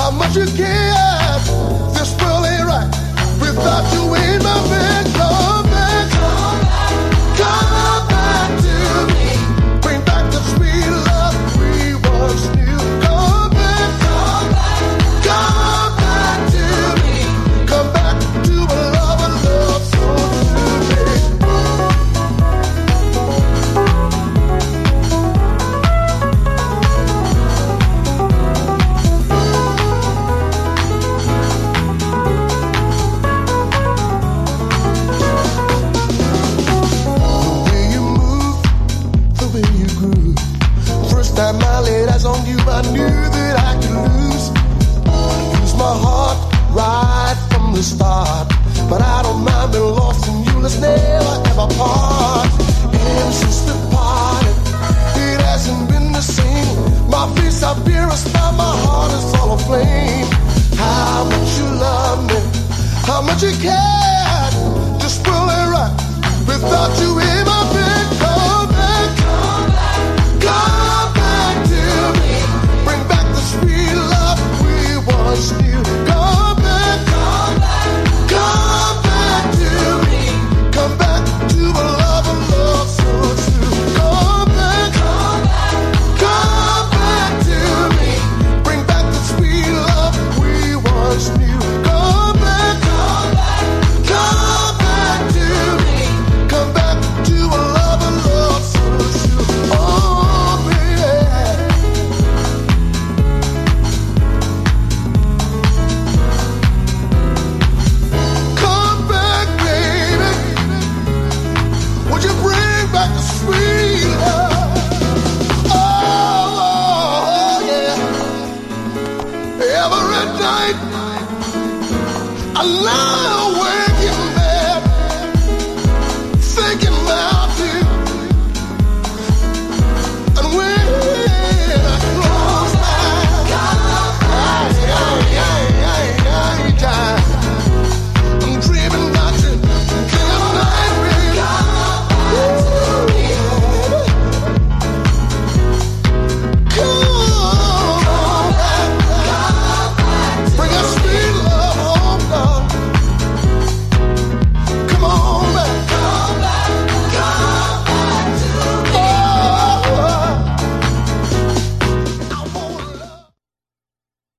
much you care. This world ain't right without you in my bed. Come back, come back to me. Bring back the sweet love we once knew. Come back to me. Come back to a love and love so truly. Time I laid eyes on you, I knew that I could lose my heart right from the start. But I don't mind being lost in you, let's never ever part. And since we parted, it hasn't been the same. My face up here is found, my heart is all aflame. How much you love me, how much you care. This world ain't right without you in my bed. Come back, come back to me. Bring back the sweet love we once knew. Come back to me. Come back to a love and love so true. Come back to me. Bring back the sweet love we once knew. Come back to me. Come back to a love and love so true. Oh, baby. Come back, baby. Would you bring back the sweet love? Oh, yeah. Every night I lie awake